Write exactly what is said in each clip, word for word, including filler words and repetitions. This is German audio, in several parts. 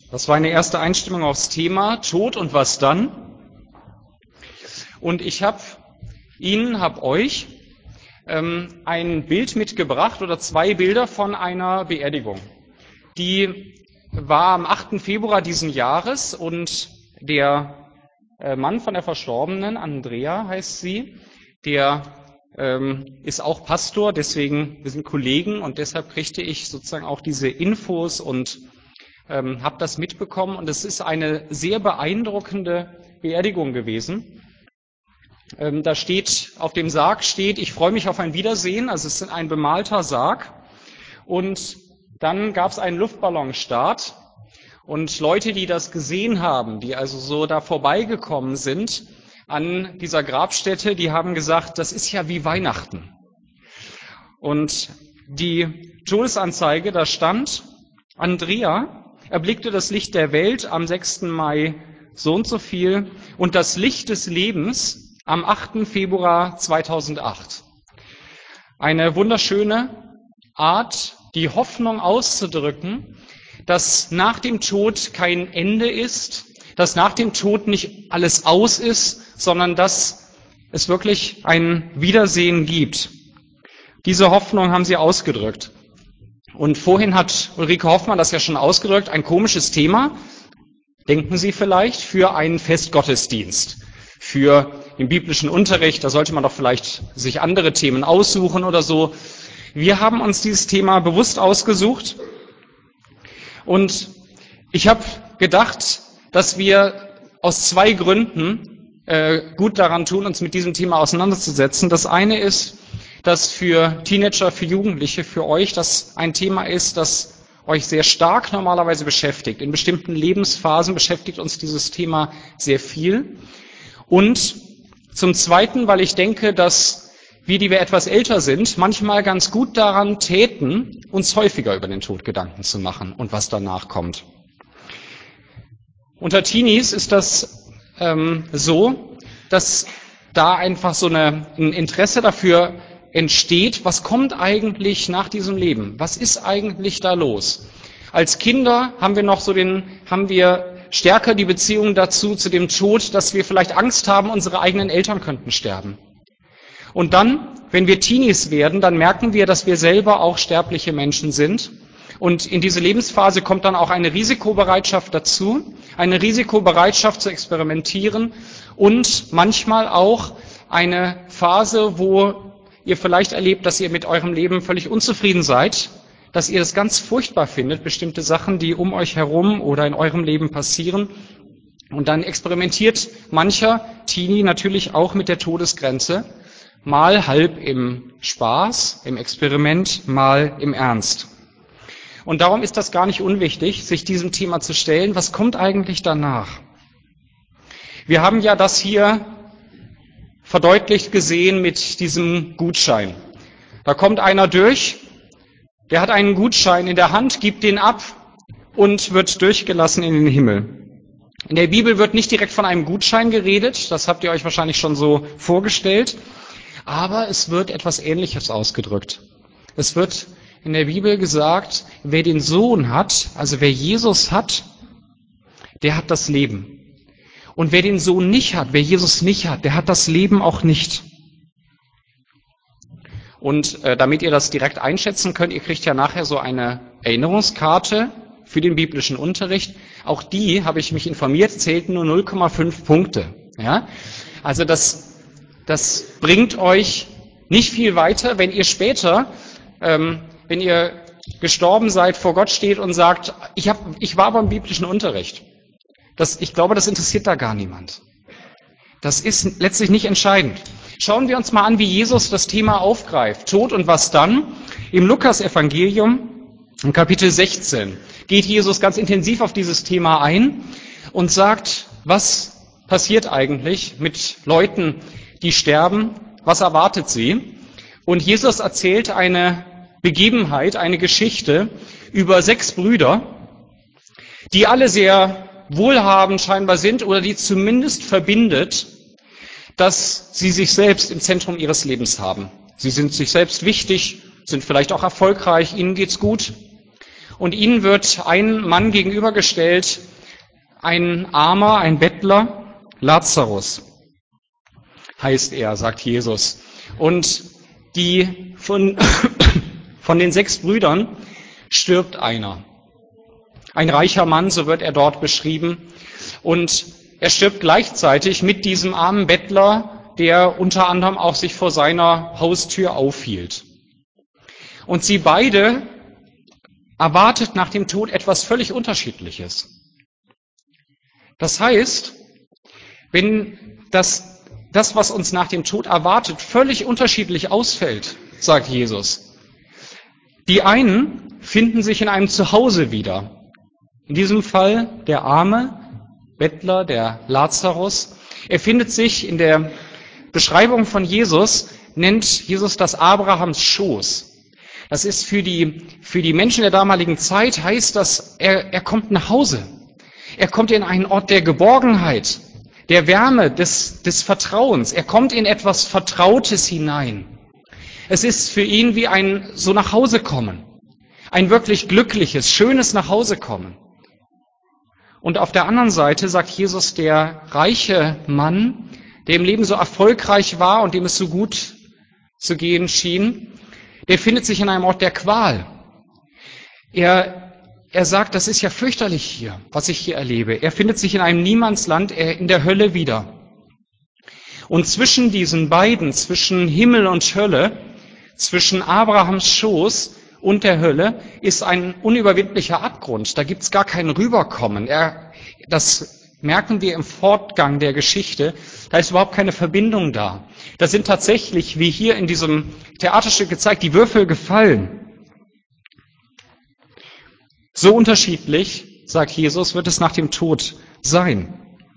Das war eine erste Einstimmung aufs Thema Tod und was dann. Und ich habe Ihnen, habe euch ähm, ein Bild mitgebracht oder zwei Bilder von einer Beerdigung. Die war am achten Februar diesen Jahres und der äh, Mann von der Verstorbenen, Andrea heißt sie, der ähm, ist auch Pastor, deswegen, wir sind Kollegen und deshalb kriegte ich sozusagen auch diese Infos und ähm, habe das mitbekommen. Und es ist eine sehr beeindruckende Beerdigung gewesen. Ähm, da steht, auf dem Sarg steht, ich freue mich auf ein Wiedersehen, also es ist ein bemalter Sarg. Und dann gab es einen Luftballonstart und Leute, die das gesehen haben, die also so da vorbeigekommen sind an dieser Grabstätte, die haben gesagt, das ist ja wie Weihnachten. Und die Todesanzeige, da stand, Andrea erblickte das Licht der Welt am sechsten Mai so und so viel und das Licht des Lebens am achten Februar zweitausendacht. Eine wunderschöne Art, die Hoffnung auszudrücken, dass nach dem Tod kein Ende ist, dass nach dem Tod nicht alles aus ist, sondern dass es wirklich ein Wiedersehen gibt. Diese Hoffnung haben sie ausgedrückt. Und vorhin hat Ulrike Hoffmann das ja schon ausgedrückt, ein komisches Thema, denken Sie vielleicht, für einen Festgottesdienst, für den biblischen Unterricht, da sollte man doch vielleicht sich andere Themen aussuchen oder so. Wir haben uns dieses Thema bewusst ausgesucht und ich habe gedacht, dass wir aus zwei Gründen äh, gut daran tun, uns mit diesem Thema auseinanderzusetzen. Das eine ist, dass für Teenager, für Jugendliche, für euch das ein Thema ist, das euch sehr stark normalerweise beschäftigt. In bestimmten Lebensphasen beschäftigt uns dieses Thema sehr viel. Und zum Zweiten, weil ich denke, dass wir, die wir etwas älter sind, manchmal ganz gut daran täten, uns häufiger über den Tod Gedanken zu machen und was danach kommt. Unter Teenies ist das ähm, so, dass da einfach so eine, ein Interesse dafür entsteht, was kommt eigentlich nach diesem Leben? Was ist eigentlich da los? Als Kinder haben wir noch so den, haben wir stärker die Beziehung dazu, zu dem Tod, dass wir vielleicht Angst haben, unsere eigenen Eltern könnten sterben. Und dann, wenn wir Teenies werden, dann merken wir, dass wir selber auch sterbliche Menschen sind. Und in diese Lebensphase kommt dann auch eine Risikobereitschaft dazu, eine Risikobereitschaft zu experimentieren und manchmal auch eine Phase, wo ihr vielleicht erlebt, dass ihr mit eurem Leben völlig unzufrieden seid, dass ihr es ganz furchtbar findet, bestimmte Sachen, die um euch herum oder in eurem Leben passieren. Und dann experimentiert mancher Teenie natürlich auch mit der Todesgrenze, mal halb im Spaß, im Experiment, mal im Ernst. Und darum ist das gar nicht unwichtig, sich diesem Thema zu stellen, was kommt eigentlich danach? Wir haben ja das hier verdeutlicht gesehen mit diesem Gutschein. Da kommt einer durch, der hat einen Gutschein in der Hand, gibt den ab und wird durchgelassen in den Himmel. In der Bibel wird nicht direkt von einem Gutschein geredet, das habt ihr euch wahrscheinlich schon so vorgestellt, aber es wird etwas Ähnliches ausgedrückt. Es wird in der Bibel gesagt, wer den Sohn hat, also wer Jesus hat, der hat das Leben. Und wer den Sohn nicht hat, wer Jesus nicht hat, der hat das Leben auch nicht. Und äh, damit ihr das direkt einschätzen könnt, ihr kriegt ja nachher so eine Erinnerungskarte für den biblischen Unterricht. Auch die, habe ich mich informiert, zählten nur null Komma fünf Punkte. Ja? Also das, das bringt euch nicht viel weiter, wenn ihr später, ähm, wenn ihr gestorben seid, vor Gott steht und sagt, ich, hab, ich war beim biblischen Unterricht. Das, ich glaube, das interessiert da gar niemand. Das ist letztlich nicht entscheidend. Schauen wir uns mal an, wie Jesus das Thema aufgreift. Tod und was dann? Im Lukas-Evangelium, im Kapitel sechzehn, geht Jesus ganz intensiv auf dieses Thema ein und sagt, was passiert eigentlich mit Leuten, die sterben? Was erwartet sie? Und Jesus erzählt eine Begebenheit, eine Geschichte über sechs Brüder, die alle sehr wohlhabend scheinbar sind oder die zumindest verbindet, dass sie sich selbst im Zentrum ihres Lebens haben. Sie sind sich selbst wichtig, sind vielleicht auch erfolgreich, ihnen geht's gut. Und ihnen wird ein Mann gegenübergestellt, ein Armer, ein Bettler, Lazarus heißt er, sagt Jesus. Und die von, von den sechs Brüdern stirbt einer. Ein reicher Mann, so wird er dort beschrieben. Und er stirbt gleichzeitig mit diesem armen Bettler, der unter anderem auch sich vor seiner Haustür aufhielt. Und sie beide erwartet nach dem Tod etwas völlig Unterschiedliches. Das heißt, wenn das, das, was uns nach dem Tod erwartet, völlig unterschiedlich ausfällt, sagt Jesus. Die einen finden sich in einem Zuhause wieder. In diesem Fall der arme Bettler, der Lazarus. Er findet sich in der Beschreibung von Jesus, nennt Jesus das Abrahams Schoß. Das ist für die, für die Menschen der damaligen Zeit, heißt das, er, er kommt nach Hause. Er kommt in einen Ort der Geborgenheit, der Wärme, des, des Vertrauens. Er kommt in etwas Vertrautes hinein. Es ist für ihn wie ein so nach Hause kommen. Ein wirklich glückliches, schönes Nachhausekommen. Und auf der anderen Seite sagt Jesus, der reiche Mann, der im Leben so erfolgreich war und dem es so gut zu gehen schien, der findet sich in einem Ort der Qual. Er, er sagt, das ist ja fürchterlich hier, was ich hier erlebe. Er findet sich in einem Niemandsland, er in der Hölle wieder. Und zwischen diesen beiden, zwischen Himmel und Hölle, zwischen Abrahams Schoß und der Hölle, ist ein unüberwindlicher Abgrund. Da gibt's gar kein Rüberkommen. Er, das merken wir im Fortgang der Geschichte. Da ist überhaupt keine Verbindung da. Da sind tatsächlich, wie hier in diesem Theaterstück gezeigt, die Würfel gefallen. So unterschiedlich, sagt Jesus, wird es nach dem Tod sein.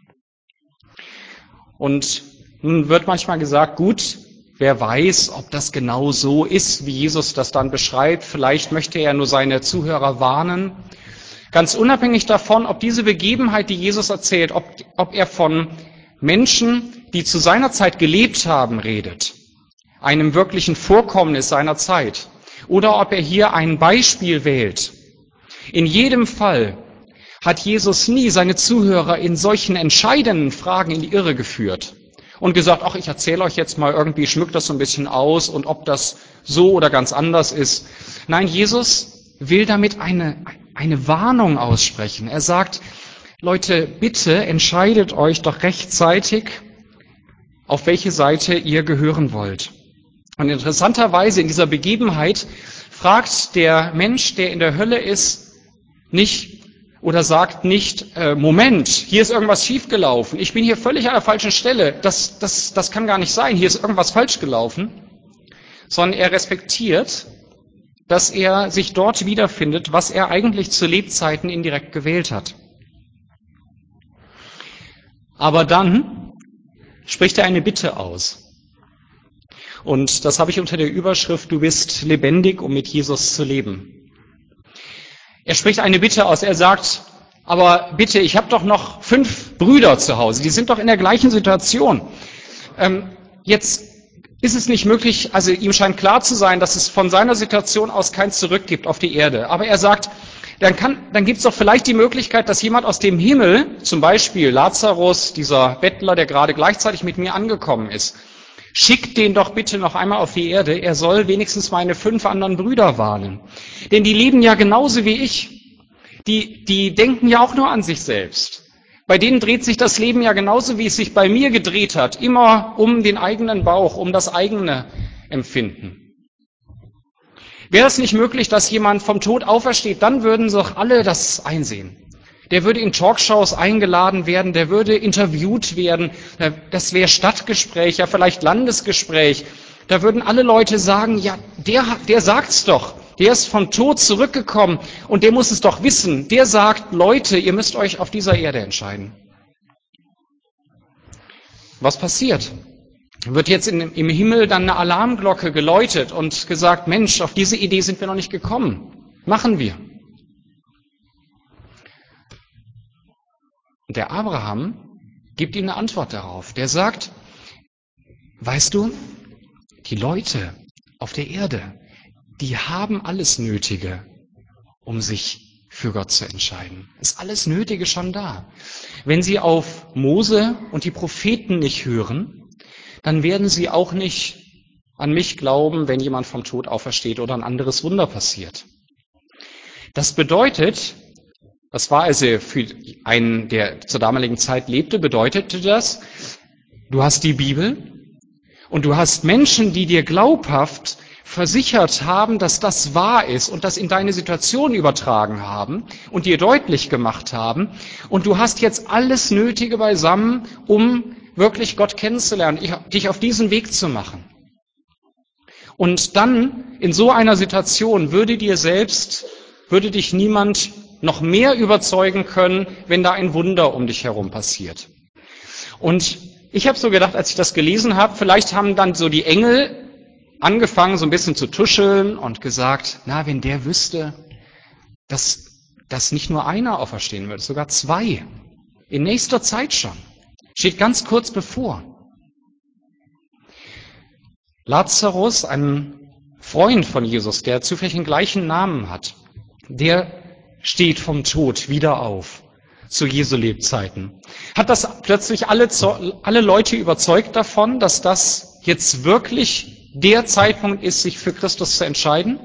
Und nun wird manchmal gesagt, gut, wer weiß, ob das genau so ist, wie Jesus das dann beschreibt. Vielleicht möchte er nur seine Zuhörer warnen. Ganz unabhängig davon, ob diese Begebenheit, die Jesus erzählt, ob, ob er von Menschen, die zu seiner Zeit gelebt haben, redet, einem wirklichen Vorkommnis seiner Zeit, oder ob er hier ein Beispiel wählt. In jedem Fall hat Jesus nie seine Zuhörer in solchen entscheidenden Fragen in die Irre geführt und gesagt, ach, ich erzähle euch jetzt mal irgendwie, schmückt das so ein bisschen aus und ob das so oder ganz anders ist. Nein, Jesus will damit eine, eine Warnung aussprechen. Er sagt, Leute, bitte entscheidet euch doch rechtzeitig, auf welche Seite ihr gehören wollt. Und interessanterweise in dieser Begebenheit fragt der Mensch, der in der Hölle ist, nicht oder sagt nicht, äh, Moment, hier ist irgendwas schiefgelaufen, ich bin hier völlig an der falschen Stelle, das, das, das kann gar nicht sein, hier ist irgendwas falsch gelaufen, sondern er respektiert, dass er sich dort wiederfindet, was er eigentlich zu Lebzeiten indirekt gewählt hat. Aber dann spricht er eine Bitte aus. Und das habe ich unter der Überschrift, du bist lebendig, um mit Jesus zu leben. Er spricht eine Bitte aus. Er sagt, aber bitte, ich habe doch noch fünf Brüder zu Hause, die sind doch in der gleichen Situation. Ähm, jetzt ist es nicht möglich, also ihm scheint klar zu sein, dass es von seiner Situation aus kein Zurück gibt auf die Erde. Aber er sagt, dann, kann, dann gibt es doch vielleicht die Möglichkeit, dass jemand aus dem Himmel, zum Beispiel Lazarus, dieser Bettler, der gerade gleichzeitig mit mir angekommen ist, schickt den doch bitte noch einmal auf die Erde. Er soll wenigstens meine fünf anderen Brüder warnen. Denn die leben ja genauso wie ich. Die, die denken ja auch nur an sich selbst. Bei denen dreht sich das Leben ja genauso, wie es sich bei mir gedreht hat. Immer um den eigenen Bauch, um das eigene Empfinden. Wäre es nicht möglich, dass jemand vom Tod aufersteht, dann würden doch alle das einsehen. Der würde in Talkshows eingeladen werden, der würde interviewt werden, das wäre Stadtgespräch, ja vielleicht Landesgespräch. Da würden alle Leute sagen, ja, der, der sagt's doch, der ist vom Tod zurückgekommen und der muss es doch wissen. Der sagt, Leute, ihr müsst euch auf dieser Erde entscheiden. Was passiert? Wird jetzt in, im Himmel dann eine Alarmglocke geläutet und gesagt, Mensch, auf diese Idee sind wir noch nicht gekommen. Machen wir. Und der Abraham gibt ihm eine Antwort darauf. Der sagt, weißt du, die Leute auf der Erde, die haben alles Nötige um sich für Gott zu entscheiden. Ist alles Nötige schon da. Wenn sie auf Mose und die Propheten nicht hören, dann werden sie auch nicht an mich glauben, wenn jemand vom Tod aufersteht oder ein anderes Wunder passiert. Das bedeutet, das war also für einen, der zur damaligen Zeit lebte, bedeutete das, du hast die Bibel und du hast Menschen, die dir glaubhaft versichert haben, dass das wahr ist und das in deine Situation übertragen haben und dir deutlich gemacht haben. Und du hast jetzt alles Nötige beisammen, um wirklich Gott kennenzulernen, dich auf diesen Weg zu machen. Und dann, in so einer Situation, würde dir selbst, würde dich niemand noch mehr überzeugen können, wenn da ein Wunder um dich herum passiert. Und ich habe so gedacht, als ich das gelesen habe, vielleicht haben dann so die Engel angefangen, so ein bisschen zu tuscheln und gesagt, na, wenn der wüsste, dass, dass nicht nur einer auferstehen wird, sogar zwei, in nächster Zeit schon, steht ganz kurz bevor. Lazarus, ein Freund von Jesus, der zufällig den gleichen Namen hat, der steht vom Tod wieder auf zu Jesu Lebzeiten. Hat das plötzlich alle, alle Leute überzeugt davon, dass das jetzt wirklich der Zeitpunkt ist, sich für Christus zu entscheiden?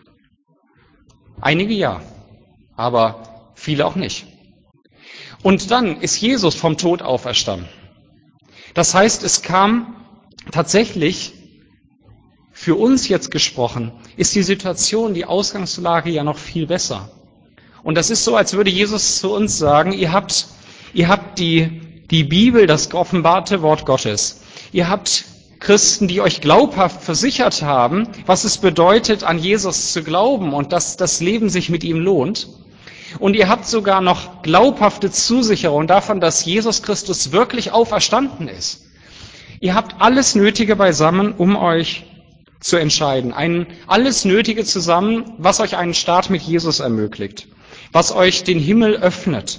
Einige ja, aber viele auch nicht. Und dann ist Jesus vom Tod auferstanden. Das heißt, es kam tatsächlich, für uns jetzt gesprochen, ist die Situation, die Ausgangslage ja noch viel besser. Und das ist so, als würde Jesus zu uns sagen, ihr habt, ihr habt die, die Bibel, das offenbarte Wort Gottes. Ihr habt Christen, die euch glaubhaft versichert haben, was es bedeutet, an Jesus zu glauben und dass das Leben sich mit ihm lohnt. Und ihr habt sogar noch glaubhafte Zusicherung davon, dass Jesus Christus wirklich auferstanden ist. Ihr habt alles Nötige beisammen, um euch zu entscheiden. Ein, alles Nötige zusammen, was euch einen Start mit Jesus ermöglicht, was euch den Himmel öffnet.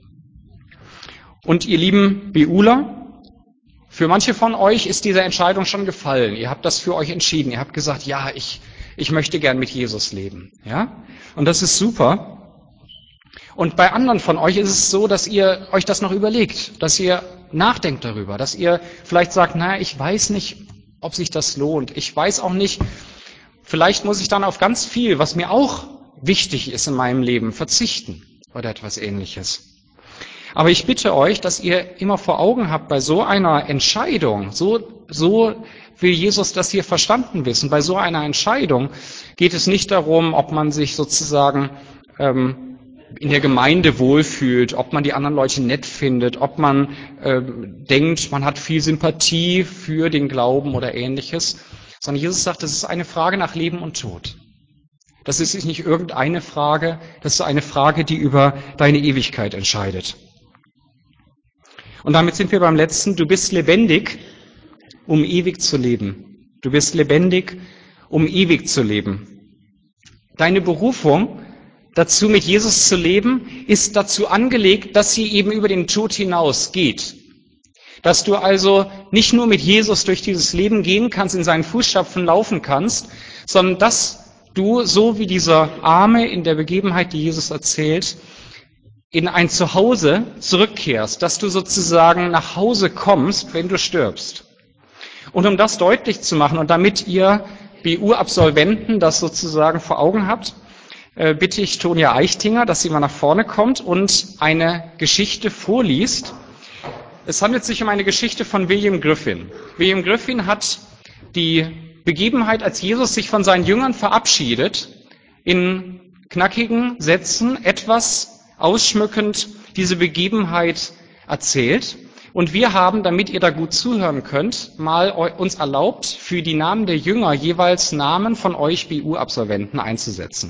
Und ihr lieben BUler, für manche von euch ist diese Entscheidung schon gefallen. Ihr habt das für euch entschieden. Ihr habt gesagt, ja, ich, ich möchte gern mit Jesus leben. Ja? Und das ist super. Und bei anderen von euch ist es so, dass ihr euch das noch überlegt, dass ihr nachdenkt darüber, dass ihr vielleicht sagt, naja, ich weiß nicht, ob sich das lohnt. Ich weiß auch nicht, vielleicht muss ich dann auf ganz viel, was mir auch wichtig ist in meinem Leben, verzichten oder etwas Ähnliches. Aber ich bitte euch, dass ihr immer vor Augen habt, bei so einer Entscheidung, so, so will Jesus das hier verstanden wissen, bei so einer Entscheidung geht es nicht darum, ob man sich sozusagen ähm, in der Gemeinde wohlfühlt, ob man die anderen Leute nett findet, ob man äh, denkt, man hat viel Sympathie für den Glauben oder Ähnliches, sondern Jesus sagt, das ist eine Frage nach Leben und Tod. Das ist nicht irgendeine Frage, das ist eine Frage, die über deine Ewigkeit entscheidet. Und damit sind wir beim letzten. Du bist lebendig, um ewig zu leben. Du bist lebendig, um ewig zu leben. Deine Berufung dazu, mit Jesus zu leben, ist dazu angelegt, dass sie eben über den Tod hinaus geht. Dass du also nicht nur mit Jesus durch dieses Leben gehen kannst, in seinen Fußstapfen laufen kannst, sondern dass du, so wie dieser Arme in der Begebenheit, die Jesus erzählt, in ein Zuhause zurückkehrst, dass du sozusagen nach Hause kommst, wenn du stirbst. Und um das deutlich zu machen und damit ihr B U-Absolventen das sozusagen vor Augen habt, bitte ich Tonja Eichtinger, dass sie mal nach vorne kommt und eine Geschichte vorliest. Es handelt sich um eine Geschichte von William Griffin. William Griffin hat die Begebenheit, als Jesus sich von seinen Jüngern verabschiedet, in knackigen Sätzen etwas ausschmückend diese Begebenheit erzählt. Und wir haben, damit ihr da gut zuhören könnt, mal uns erlaubt, für die Namen der Jünger jeweils Namen von euch B U-Absolventen einzusetzen.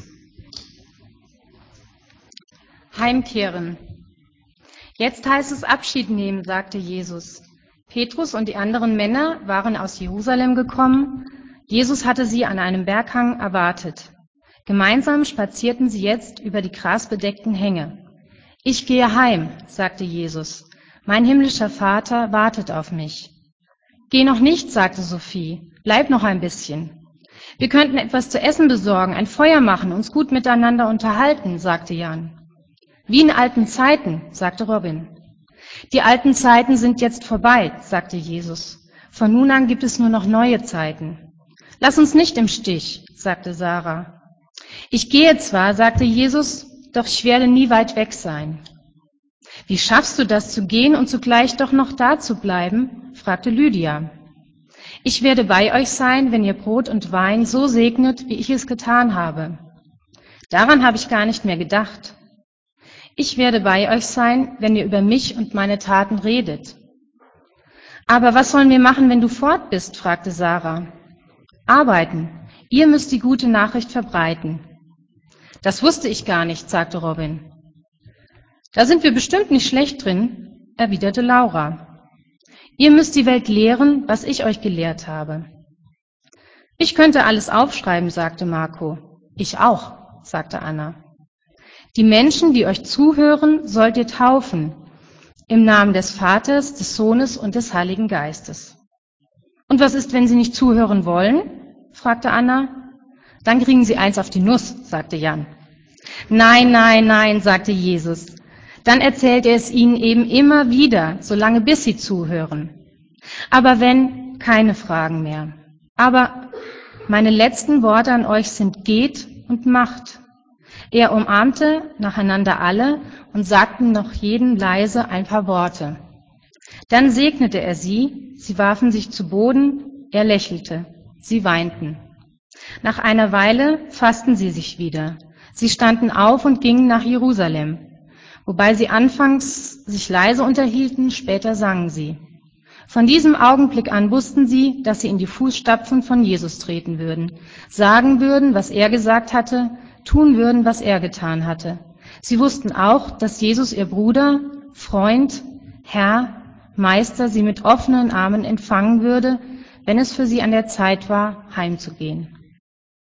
Heimkehren. Jetzt heißt es Abschied nehmen, sagte Jesus. Petrus und die anderen Männer waren aus Jerusalem gekommen. Jesus hatte sie an einem Berghang erwartet. Gemeinsam spazierten sie jetzt über die grasbedeckten Hänge. Ich gehe heim, sagte Jesus. Mein himmlischer Vater wartet auf mich. Geh noch nicht, sagte Sophie. Bleib noch ein bisschen. Wir könnten etwas zu essen besorgen, ein Feuer machen, uns gut miteinander unterhalten, sagte Jan. Wie in alten Zeiten, sagte Robin. Die alten Zeiten sind jetzt vorbei, sagte Jesus. Von nun an gibt es nur noch neue Zeiten. Lass uns nicht im Stich, sagte Sarah. Ich gehe zwar, sagte Jesus, doch ich werde nie weit weg sein. Wie schaffst du das, zu gehen und zugleich doch noch da zu bleiben? Fragte Lydia. Ich werde bei euch sein, wenn ihr Brot und Wein so segnet, wie ich es getan habe. Daran habe ich gar nicht mehr gedacht. Ich werde bei euch sein, wenn ihr über mich und meine Taten redet. Aber was sollen wir machen, wenn du fort bist? Fragte Sarah. Arbeiten. Ihr müsst die gute Nachricht verbreiten. Das wusste ich gar nicht, sagte Robin. Da sind wir bestimmt nicht schlecht drin, erwiderte Laura. Ihr müsst die Welt lehren, was ich euch gelehrt habe. Ich könnte alles aufschreiben, sagte Marco. Ich auch, sagte Anna. Die Menschen, die euch zuhören, sollt ihr taufen, im Namen des Vaters, des Sohnes und des Heiligen Geistes. Und was ist, wenn sie nicht zuhören wollen? Fragte Anna. Dann kriegen sie eins auf die Nuss, sagte Jan. Nein, nein, nein, sagte Jesus. Dann erzählt er es ihnen eben immer wieder, solange bis sie zuhören. Aber wenn, keine Fragen mehr. Aber meine letzten Worte an euch sind: geht und macht. Er umarmte nacheinander alle und sagte noch jedem leise ein paar Worte. Dann segnete er sie, sie warfen sich zu Boden, er lächelte, sie weinten. Nach einer Weile fassten sie sich wieder. Sie standen auf und gingen nach Jerusalem. Wobei sie anfangs sich leise unterhielten, später sangen sie. Von diesem Augenblick an wussten sie, dass sie in die Fußstapfen von Jesus treten würden, sagen würden, was er gesagt hatte, tun würden, was er getan hatte. Sie wussten auch, dass Jesus ihr Bruder, Freund, Herr, Meister sie mit offenen Armen empfangen würde, wenn es für sie an der Zeit war, heimzugehen.